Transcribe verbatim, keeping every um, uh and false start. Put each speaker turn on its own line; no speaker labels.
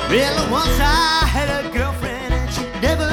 Well, once I had a girlfriend and she never